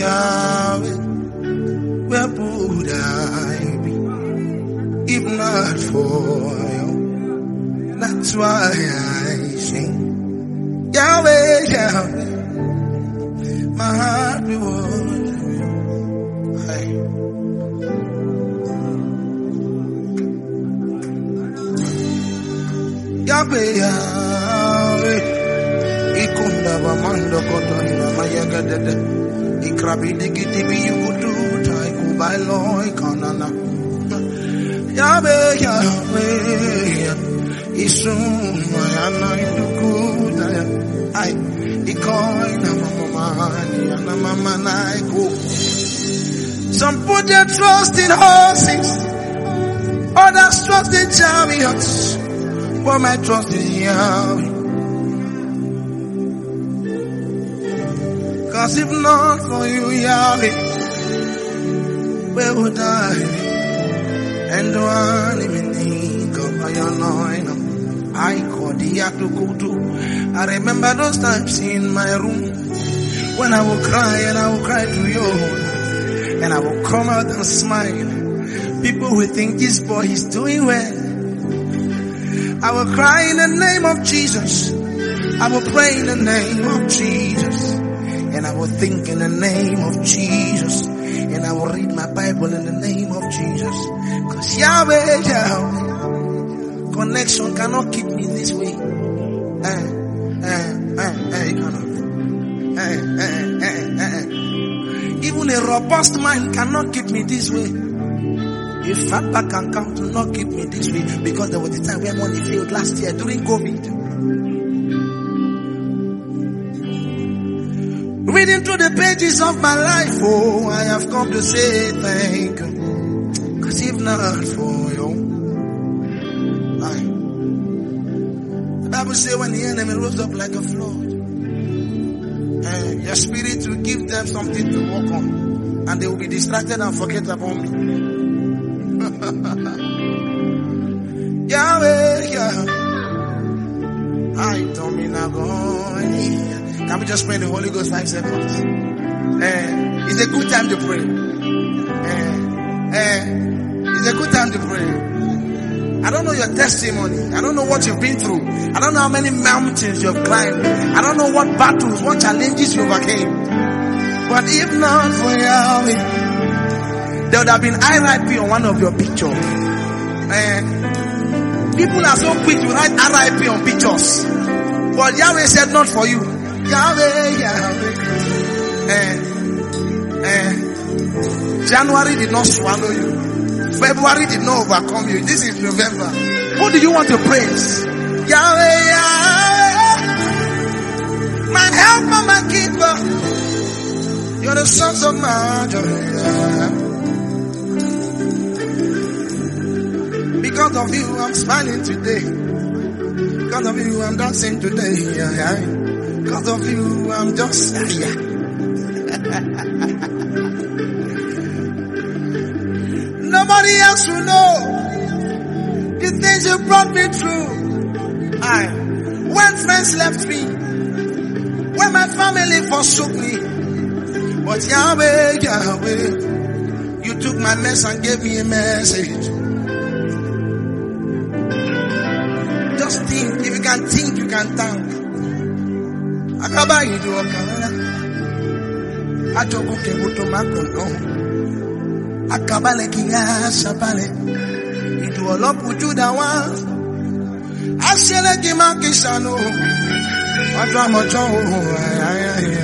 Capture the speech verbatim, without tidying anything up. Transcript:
Yahweh, where would I be if not for you? That's why I sing. Yahweh, Yahweh, my heart rewards you. Hey. Yahweh, Yahweh, ikunda bamando kotoni na mayaga dede, ikrabi digiti bi yugudu tai kubai loi kanana. Yahweh, Yahweh, isun mayana induku daya, ay ikoi na mama ni na mama na iku. Some put their trust in horses, others trust in chariots. For my trust is Yahweh. Cause if not for you, Yahweh, where would I be? And one even think of my anointing. I called the Yatukutu. I remember those times in my room when I would cry and I would cry to you. And I would come out and smile. People would think this boy is doing well. I will cry in the name of Jesus. I will pray in the name of Jesus. And I will think in the name of Jesus. And I will read my Bible in the name of Jesus. Because Yahweh, Yahweh, connection cannot keep me this way. Eh, eh, eh, eh, it cannot. Eh, eh, eh, eh. Even a robust mind cannot keep me this way. If Papa can come to not keep me this way, because there was the time where money failed last year during COVID. Reading through the pages of my life, oh, I have come to say thank you. Because if not for you, I, the Bible says when the enemy rose up like a flood, uh, your spirit will give them something to work on, and they will be distracted and forget about me. Yahweh, Yahweh, I don't mean I'm going. Can we just pray in the Holy Ghost five seconds? Eh, it's a good time to pray. Eh, eh, it's a good time to pray. I don't know your testimony. I don't know what you've been through. I don't know how many mountains you've climbed. I don't know what battles, what challenges you overcame. But if not for Yahweh, there would have been R I P on one of your pictures. Eh, people are so quick to write R I P on pictures. But Yahweh said not for you. Yahweh, Yahweh. Eh, eh. January did not swallow you. February did not overcome you. This is November. Who do you want to praise? Yahweh, Yahweh. My helper, my keeper. You're the sons of my joy. Because of you, I'm smiling today. Because of you, I'm dancing today. Because of you, I'm just yeah. Nobody else will know the things you brought me through. I, when friends left me, when my family forsook me, but Yahweh, Yahweh, you took my mess and gave me a message. Just think. If you can think, you can thank. Akaba idu okara. Ajoku kebuto makono. Akaba le kiya sabale. Idu olopu judawa. Asele ki makishano. Adwa mojo.